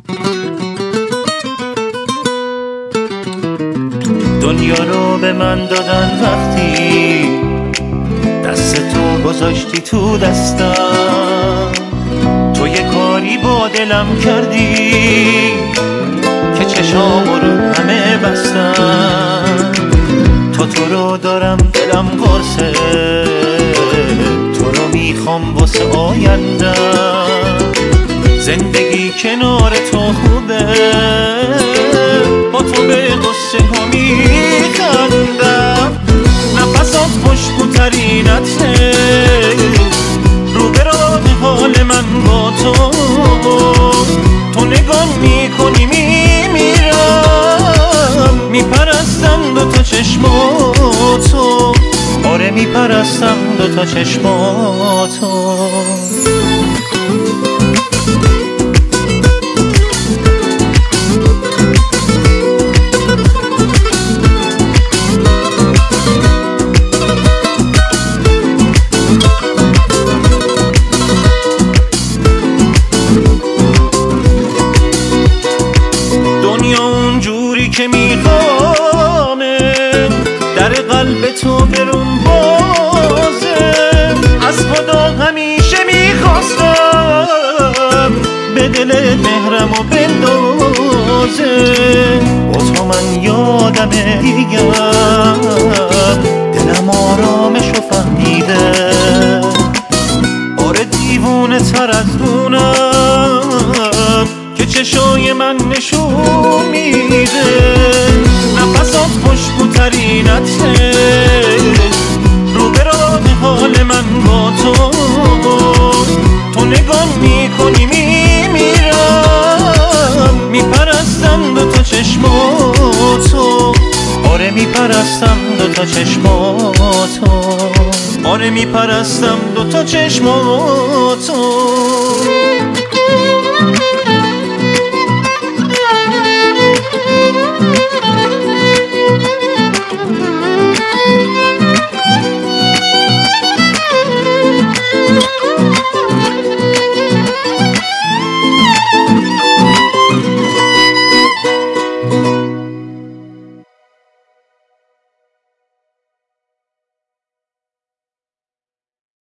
دنیا رو به من دادن وقتی دست تو گذاشتی تو دستم، تو یه کاری با دلم کردی که چشامو رو همه بستم. تو رو دارم دلم قرصه، تو رو میخوام واسه آیندم. زندگی کنار تو خوبه، با تو به قصه ها میخندم. نفسات خوشبوترین عطره، رو به راه حال من با تو. تو نگاه میکنی میمیرم، میپرستم دوتا چشماتو. آره میپرستم دوتا چشماتو. که میخوامه در قلب تو برون بازه. از خدا همیشه میخواستم به دل مهرمو بندازه. با تو من یادمه دیگم، دلم آرامشو فهمیده. آره دیوونه تر از اونم که چشای من نشون میده. نفسات خوشبوترین عطره، رو به راه حال من با تو. تو نگاه میکنی میمیرم، میپرستم دوتا چشماتو. آره میپرستم دوتا چشماتو. آره میپرستم دوتا چشماتو.